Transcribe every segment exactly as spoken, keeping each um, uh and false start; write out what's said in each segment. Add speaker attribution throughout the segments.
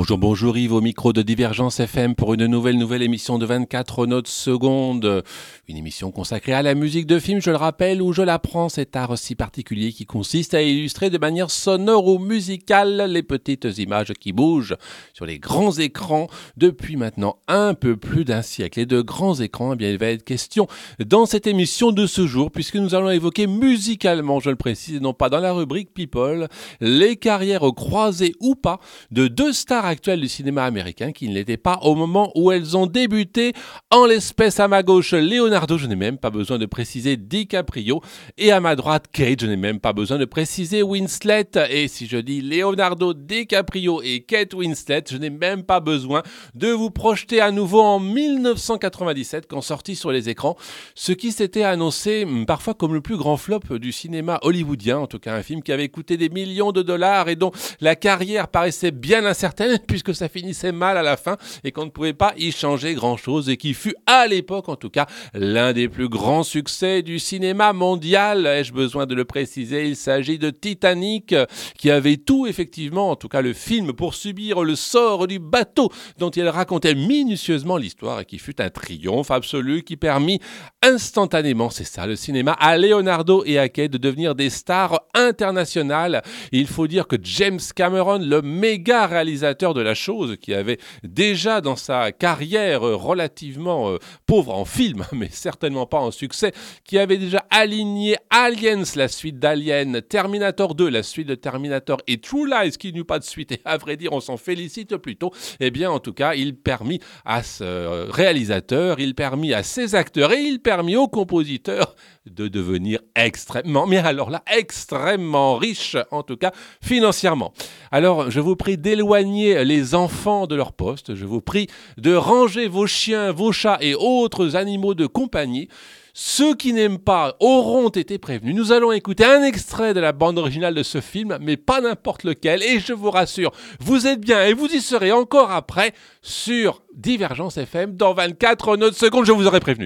Speaker 1: Bonjour, bonjour Yves, au micro de Divergence F M pour une nouvelle, nouvelle émission de vingt-quatre notes secondes. Une émission consacrée à la musique de film, je le rappelle, où je l'apprends, cet art si particulier qui consiste à illustrer de manière sonore ou musicale les petites images qui bougent sur les grands écrans depuis maintenant un peu plus d'un siècle. Et de grands écrans, eh bien, il va être question dans cette émission de ce jour, puisque nous allons évoquer musicalement, je le précise, et non pas dans la rubrique People, les carrières croisées ou pas de deux stars actuelles du cinéma américain qui ne l'étaient pas au moment où elles ont débuté. En l'espèce, à ma gauche, Leonardo, je n'ai même pas besoin de préciser DiCaprio, et à ma droite, Kate, je n'ai même pas besoin de préciser Winslet. Et si je dis Leonardo, DiCaprio et Kate Winslet, je n'ai même pas besoin de vous projeter à nouveau en dix-neuf cent quatre-vingt-dix-sept, quand sorti sur les écrans ce qui s'était annoncé parfois comme le plus grand flop du cinéma hollywoodien, en tout cas un film qui avait coûté des millions de dollars et dont la carrière paraissait bien incertaine puisque ça finissait mal à la fin et qu'on ne pouvait pas y changer grand-chose, et qui fut à l'époque en tout cas l'un des plus grands succès du cinéma mondial. Ai-je besoin de le préciser? Il s'agit de Titanic, qui avait tout effectivement, en tout cas le film, pour subir le sort du bateau dont il racontait minutieusement l'histoire, et qui fut un triomphe absolu qui permit instantanément, c'est ça le cinéma, à Leonardo et à Kate de devenir des stars internationales. Et il faut dire que James Cameron, le méga réalisateur de la chose, qui avait déjà dans sa carrière relativement euh, pauvre en film, mais certainement pas en succès, qui avait déjà aligné Aliens, la suite d'Alien, Terminator deux, la suite de Terminator, et True Lies, qui n'eut pas de suite, et à vrai dire on s'en félicite plutôt, eh bien en tout cas il permit à ce réalisateur, il permit à ses acteurs, et il permit aux compositeurs de devenir extrêmement, mais alors là, extrêmement riches, en tout cas financièrement. Alors, je vous prie d'éloigner les enfants de leur poste, je vous prie de ranger vos chiens, vos chats et autres animaux de compagnie. Ceux qui n'aiment pas auront été prévenus. Nous allons écouter un extrait de la bande originale de ce film, mais pas n'importe lequel, et je vous rassure, vous êtes bien et vous y serez encore après sur Divergence F M dans vingt-quatre notes secondes, je vous aurai prévenu.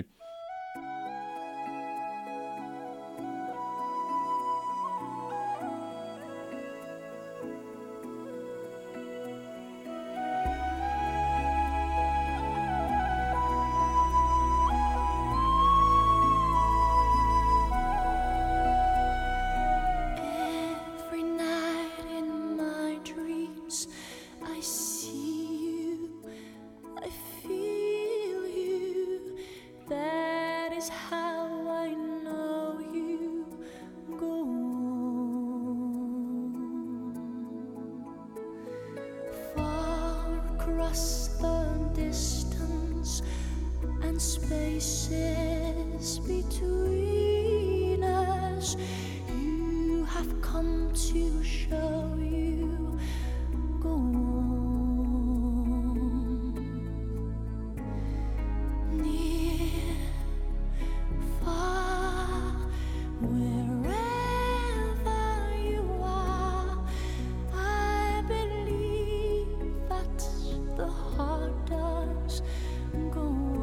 Speaker 2: Spaces between us, you have come to show you go on. Near, far, wherever you are, I believe that the heart does go on.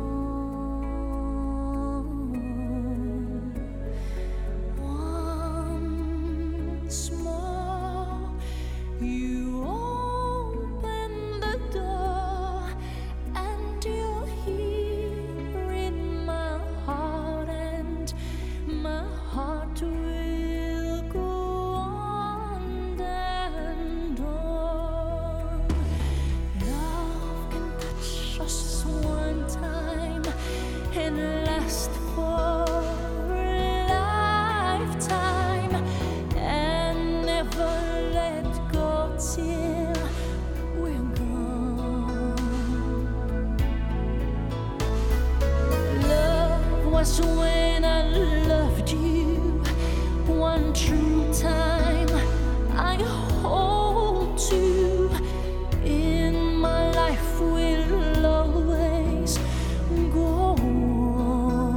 Speaker 2: When I loved you one true time, I hold to in my life will always go on.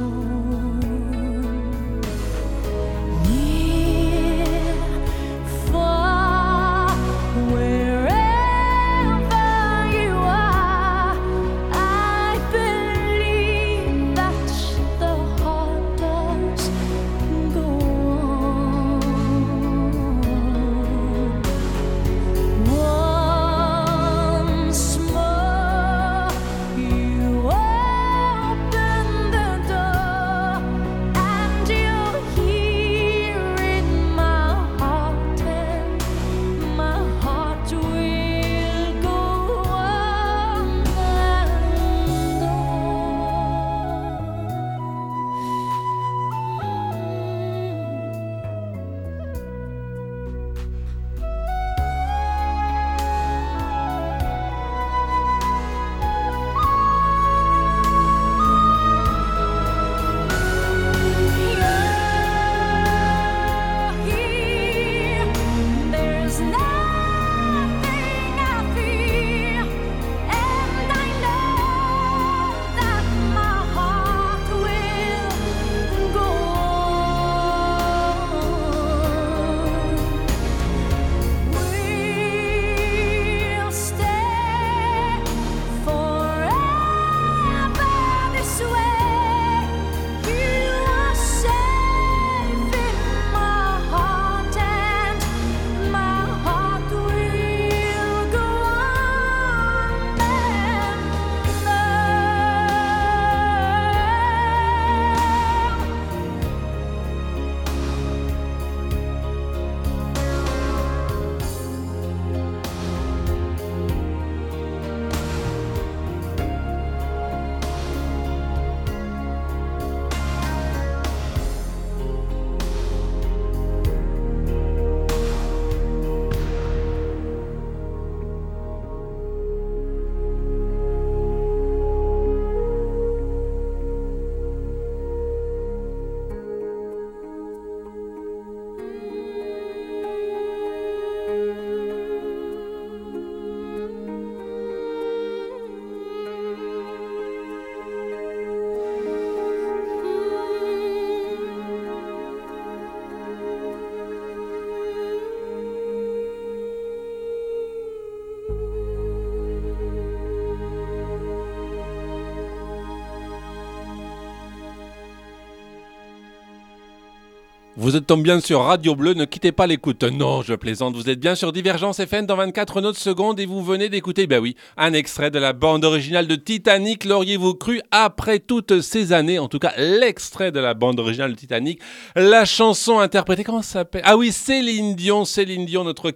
Speaker 2: Near, far, wherever you are, I believe that the heart does go on.
Speaker 1: Vous êtes tombé bien sur Radio Bleu, ne quittez pas l'écoute. Non, je plaisante, vous êtes bien sur Divergence F M dans vingt-quatre notes secondes et vous venez d'écouter, bah oui, un extrait de la bande originale de Titanic. L'auriez-vous cru après toutes ces années? En tout cas, l'extrait de la bande originale de Titanic. La chanson interprétée, comment ça s'appelle? Ah oui, Céline Dion, Céline Dion, notre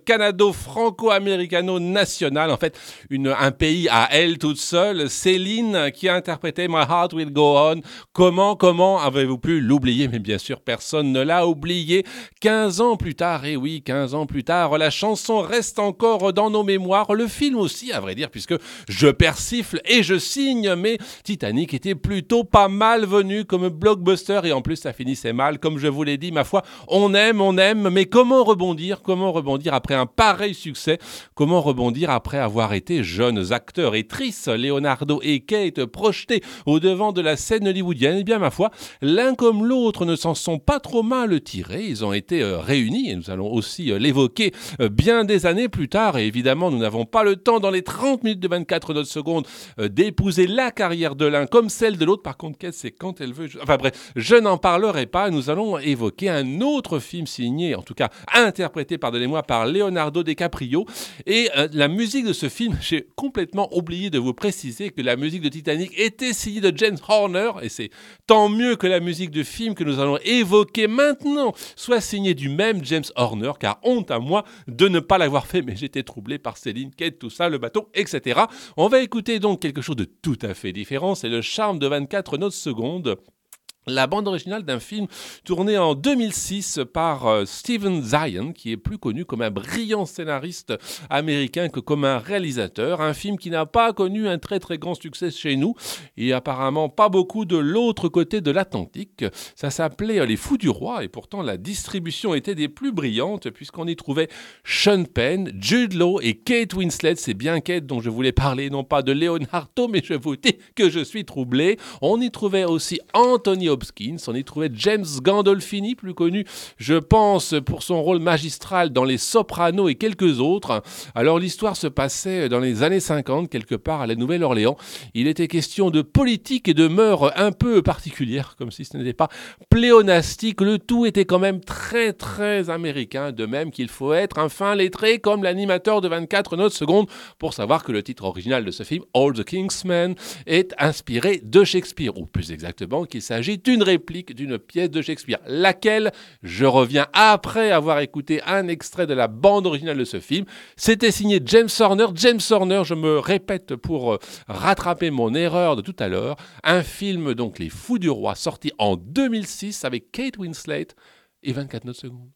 Speaker 1: canado-franco-américano-national. En fait, une, un pays à elle toute seule. Céline qui a interprété My Heart Will Go On. Comment, comment avez-vous pu l'oublier? Mais bien sûr, personne ne l'a oublié. quinze ans plus tard, et oui, quinze ans plus tard, la chanson reste encore dans nos mémoires. Le film aussi, à vrai dire, puisque je persifle et je signe, mais Titanic était plutôt pas mal venu comme blockbuster et en plus ça finissait mal. Comme je vous l'ai dit, ma foi, on aime, on aime, mais comment rebondir? Comment rebondir après un pareil succès? Comment rebondir après avoir été jeunes acteurs et tristes, Leonardo et Kate, projetés au devant de la scène hollywoodienne? Eh bien, ma foi, l'un comme l'autre ne s'en sont pas trop mal tirés. Ils ont été euh, réunis et nous allons aussi euh, l'évoquer euh, bien des années plus tard. Et évidemment, nous n'avons pas le temps dans les trente minutes de vingt-quatre notes secondes euh, d'épouser la carrière de l'un comme celle de l'autre. Par contre, Kate, c'est quand elle veut. Je... Enfin bref, je n'en parlerai pas. Nous allons évoquer un autre film signé, en tout cas interprété, pardonnez-moi, par Leonardo DiCaprio. Et euh, la musique de ce film, j'ai complètement oublié de vous préciser que la musique de Titanic était signée de James Horner. Et c'est tant mieux que la musique du film que nous allons évoquer maintenant soit signée du même James Horner, car honte à moi de ne pas l'avoir fait, mais j'étais troublé par Céline, Kate, tout ça, le bateau, et cetera. On va écouter donc quelque chose de tout à fait différent, c'est le charme de vingt-quatre notes secondes. La bande originale d'un film tourné en deux mille six par euh, Steven Zion, qui est plus connu comme un brillant scénariste américain que comme un réalisateur. Un film qui n'a pas connu un très très grand succès chez nous et apparemment pas beaucoup de l'autre côté de l'Atlantique. Ça s'appelait Les Fous du Roi et pourtant la distribution était des plus brillantes puisqu'on y trouvait Sean Penn, Jude Law et Kate Winslet. C'est bien Kate dont je voulais parler, non pas de Leonardo, mais je vous dis que je suis troublé. On y trouvait aussi Anthony Hopkins, on y trouvait James Gandolfini, plus connu, je pense, pour son rôle magistral dans Les Sopranos et quelques autres. Alors l'histoire se passait dans les années cinquante, quelque part à la Nouvelle-Orléans. Il était question de politique et de mœurs un peu particulières, comme si ce n'était pas pléonastique. Le tout était quand même très très américain, de même qu'il faut être un fin lettré comme l'animateur de vingt-quatre notes secondes pour savoir que le titre original de ce film, All the King's Men, est inspiré de Shakespeare, ou plus exactement qu'il s'agit d'une réplique d'une pièce de Shakespeare, laquelle je reviens après avoir écouté un extrait de la bande originale de ce film. C'était signé James Horner. James Horner, je me répète pour euh, rattraper mon erreur de tout à l'heure, un film donc Les Fous du Roi, sorti en deux mille six avec Kate Winslet et vingt-quatre notes secondes.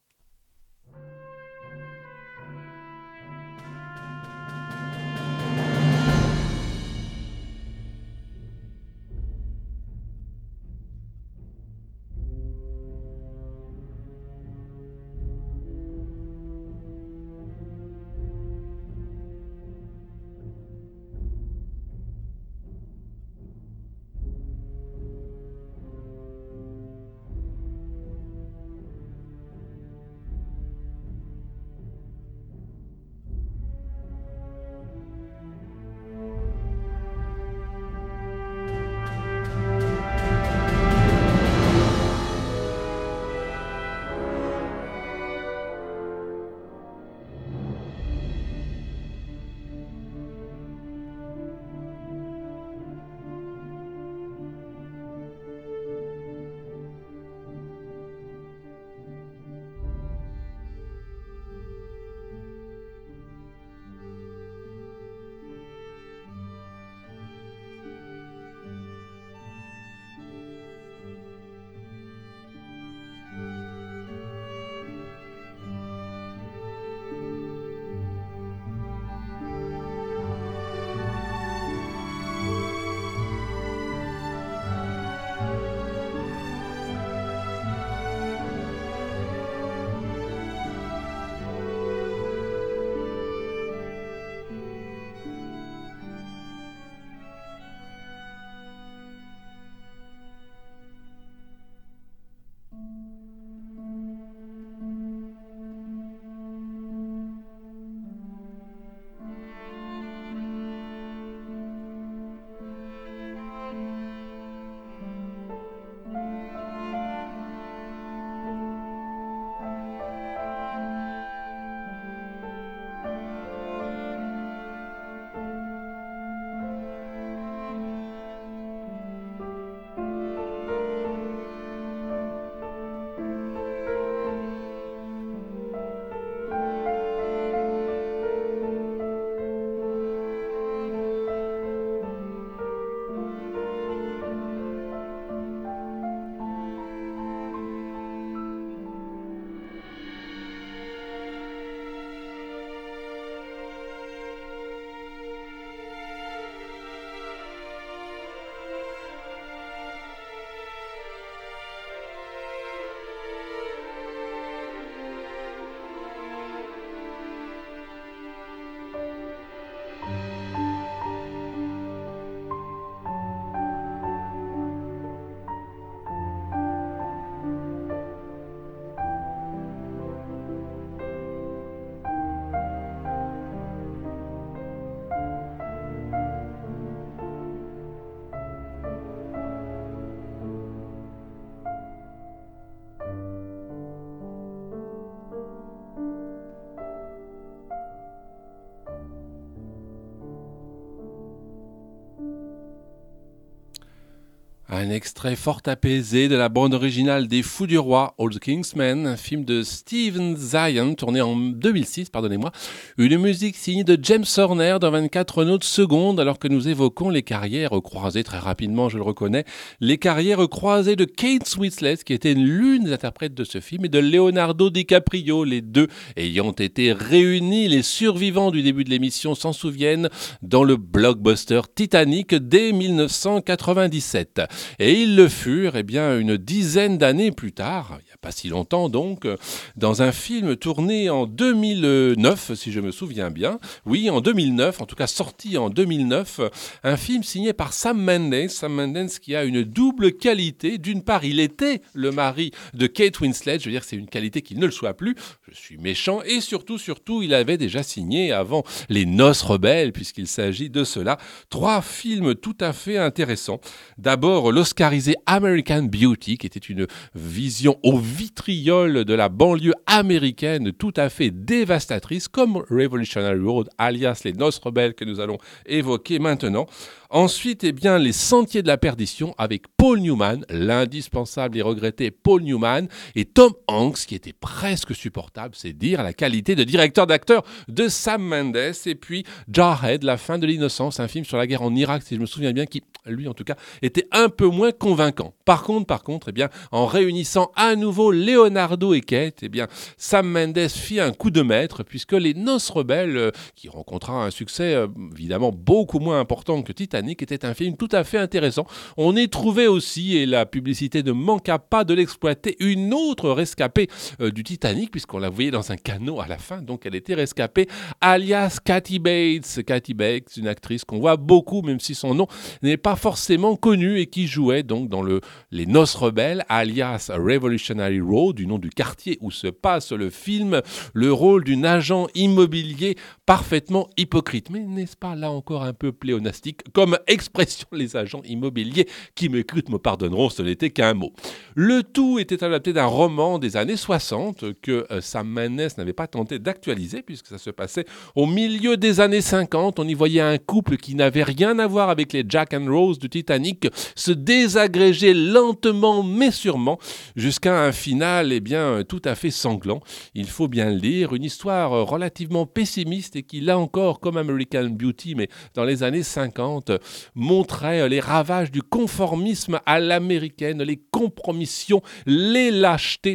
Speaker 1: Un extrait fort apaisé de la bande originale des Fous du Roi, All the King's Men, un film de Steven Zaillian, tourné en deux mille six, pardonnez-moi. Une musique signée de James Horner dans vingt-quatre notes secondes, alors que nous évoquons les carrières croisées, très rapidement, je le reconnais, les carrières croisées de Kate Winslet, qui était l'une des interprètes de ce film, et de Leonardo DiCaprio, les deux ayant été réunis. Les survivants du début de l'émission s'en souviennent dans le blockbuster Titanic dès mille neuf cent quatre-vingt-dix-sept. Et ils le furent, eh bien, une dizaine d'années plus tard, il n'y a pas si longtemps donc, dans un film tourné en deux mille neuf, si je me souviens bien. Oui, en deux mille neuf, en tout cas sorti en deux mille neuf, un film signé par Sam Mendes. Sam Mendes qui a une double qualité. D'une part, il était le mari de Kate Winslet, je veux dire, c'est une qualité qu'il ne le soit plus. Je suis méchant. Et surtout, surtout, il avait déjà signé avant Les Noces Rebelles, puisqu'il s'agit de cela. Trois films tout à fait intéressants. D'abord, l'oscarisé American Beauty, qui était une vision au vitriol de la banlieue américaine tout à fait dévastatrice, comme Revolutionary Road, alias Les Noces Rebelles, que nous allons évoquer maintenant. Ensuite, eh bien, Les Sentiers de la Perdition avec Paul Newman, l'indispensable et regretté Paul Newman, et Tom Hanks, qui était presque supportable, c'est dire la qualité de directeur d'acteur de Sam Mendes. Et puis Jarhead, La fin de l'innocence, un film sur la guerre en Irak, si je me souviens bien, qui, lui en tout cas, était un peu moins convaincant. Par contre, par contre, eh bien, en réunissant à nouveau Leonardo et Kate, eh bien, Sam Mendes fit un coup de maître, puisque Les Noces Rebelles, euh, qui rencontra un succès euh, évidemment beaucoup moins important que Titanic, était un film tout à fait intéressant. On y trouvait aussi, et la publicité ne manqua pas de l'exploiter, une autre rescapée euh, du Titanic, puisqu'on la voyait dans un canot à la fin, donc elle était rescapée, alias Kathy Bates. Kathy Bates, une actrice qu'on voit beaucoup, même si son nom n'est pas forcément connu, et qui jouait donc dans le, Les Noces Rebelles, alias Revolutionary Road, du nom du quartier où se passe le film, le rôle d'une agent immobilier parfaitement hypocrite. Mais n'est-ce pas là encore un peu pléonastique comme expression? Les agents immobiliers qui m'écoutent me pardonneront, ce n'était qu'un mot. Le tout était adapté d'un roman des années soixante que euh, Sam Mendes n'avait pas tenté d'actualiser, puisque ça se passait au milieu des années cinquante. On y voyait un couple qui n'avait rien à voir avec les Jack and Rose du Titanic se désagréger lentement mais sûrement jusqu'à un final eh bien, tout à fait sanglant. Il faut bien le dire, une histoire relativement pessimiste et qui, là encore, comme American Beauty, mais dans les années cinquante, montrait les ravages du conformisme à l'américaine, les compromissions, les lâchetés,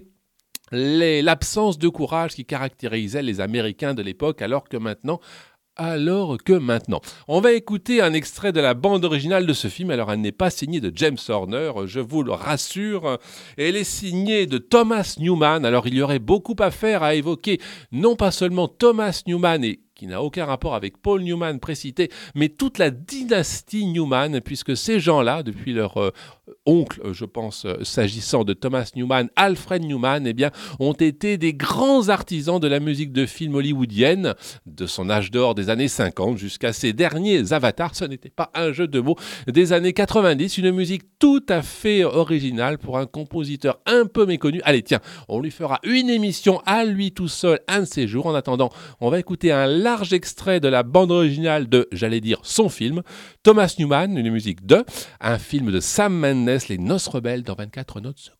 Speaker 1: les, l'absence de courage qui caractérisait les Américains de l'époque, alors que maintenant, alors que maintenant. On va écouter un extrait de la bande originale de ce film. Alors, elle n'est pas signée de James Horner, je vous le rassure. Elle est signée de Thomas Newman. Alors, il y aurait beaucoup à faire à évoquer non pas seulement Thomas Newman et qui n'a aucun rapport avec Paul Newman précité, mais toute la dynastie Newman, puisque ces gens-là, depuis leur euh, oncle, je pense, euh, s'agissant de Thomas Newman, Alfred Newman, eh bien, ont été des grands artisans de la musique de film hollywoodienne, de son âge d'or des années cinquante jusqu'à ses derniers avatars, ce n'était pas un jeu de mots, des années quatre-vingt-dix, une musique tout à fait originale pour un compositeur un peu méconnu. Allez, tiens, on lui fera une émission à lui tout seul, un de ces jours. En attendant, on va écouter un large extrait de la bande originale de, j'allais dire, son film, Thomas Newman, une musique de, un film de Sam Mendes, Les Noces Rebelles, dans vingt-quatre notes secondes.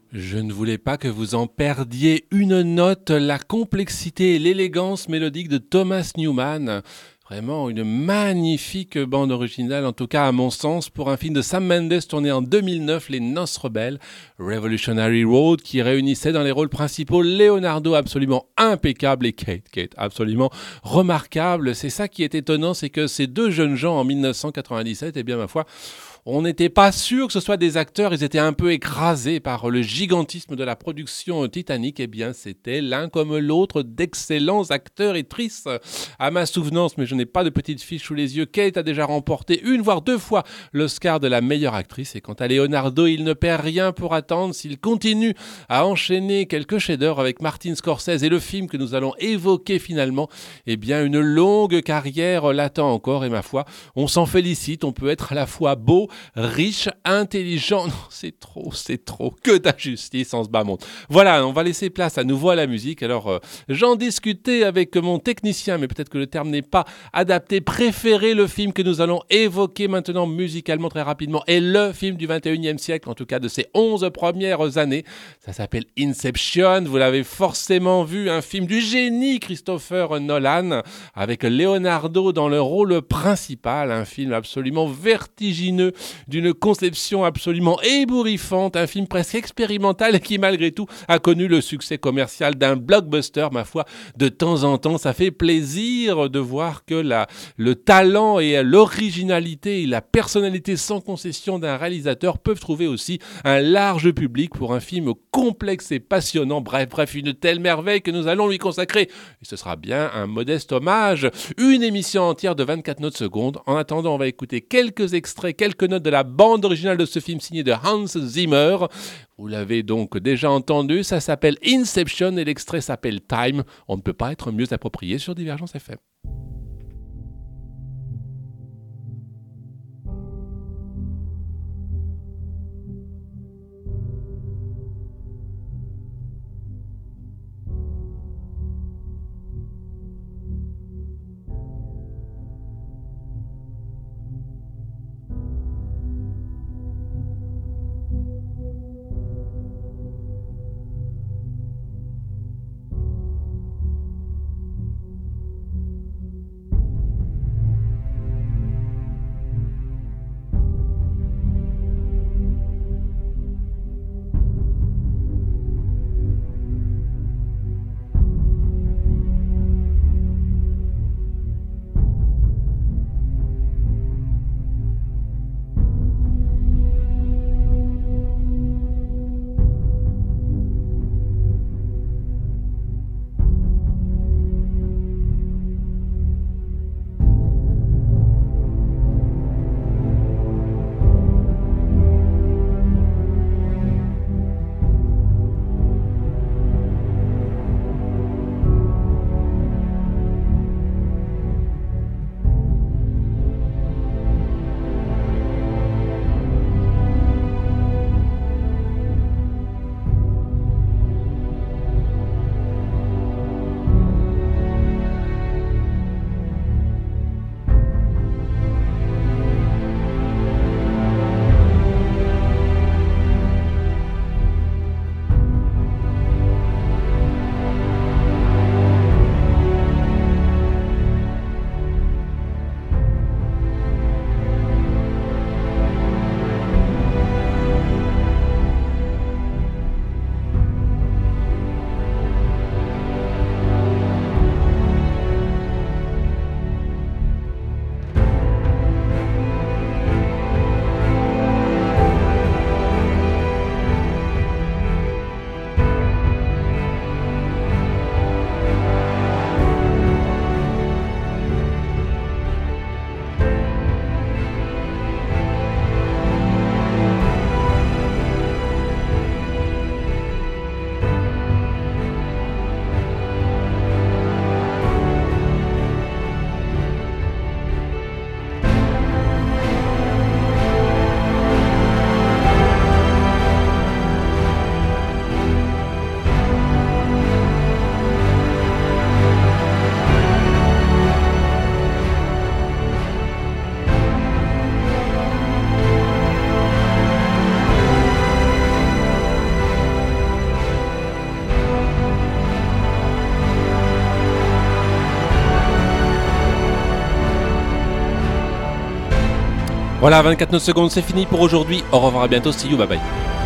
Speaker 1: Je ne voulais pas que vous en perdiez une note, la complexité et l'élégance mélodique de Thomas Newman. Vraiment une magnifique bande originale, en tout cas à mon sens, pour un film de Sam Mendes tourné en deux mille neuf, Les Noces Rebelles, Revolutionary Road, qui réunissait dans les rôles principaux Leonardo absolument impeccable et Kate, Kate absolument remarquable. C'est ça qui est étonnant, c'est que ces deux jeunes gens en mille neuf cent quatre-vingt-dix-sept, eh bien ma foi, on n'était pas sûr que ce soit des acteurs, ils étaient un peu écrasés par le gigantisme de la production Titanic. Eh bien, c'était l'un comme l'autre d'excellents acteurs et actrices. À ma souvenance, mais je n'ai pas de petite fiche sous les yeux, Kate a déjà remporté une voire deux fois l'Oscar de la meilleure actrice. Et quant à Leonardo, il ne perd rien pour attendre s'il continue à enchaîner quelques chefs-d'œuvre avec Martin Scorsese et le film que nous allons évoquer finalement. Eh bien, une longue carrière l'attend encore et ma foi, on s'en félicite. On peut être à la fois beau, riche, intelligent. Non, c'est trop, c'est trop. Que d'injustice en ce bas monde. Voilà, on va laisser place à nouveau à la musique. Alors, euh, j'en discutais avec mon technicien, mais peut-être que le terme n'est pas adapté. Préféré, le film que nous allons évoquer maintenant musicalement très rapidement est le film du vingt et unième siècle, en tout cas de ses onze premières années. Ça s'appelle Inception. Vous l'avez forcément vu, un film du génie Christopher Nolan, avec Leonardo dans le rôle principal. Un film absolument vertigineux, d'une conception absolument ébouriffante, un film presque expérimental et qui malgré tout a connu le succès commercial d'un blockbuster. Ma foi, de temps en temps, ça fait plaisir de voir que la, le talent et l'originalité et la personnalité sans concession d'un réalisateur peuvent trouver aussi un large public pour un film complexe et passionnant. Bref, bref, une telle merveille que nous allons lui consacrer, et ce sera bien un modeste hommage, une émission entière de vingt-quatre notes secondes. En attendant, on va écouter quelques extraits, quelques notes de la bande originale de ce film signé de Hans Zimmer. Vous l'avez donc déjà entendu, ça s'appelle Inception et l'extrait s'appelle Time. On ne peut pas être mieux approprié sur Divergence F M. Voilà, vingt-quatre secondes, c'est fini pour aujourd'hui. Au revoir, à bientôt. See you, bye bye.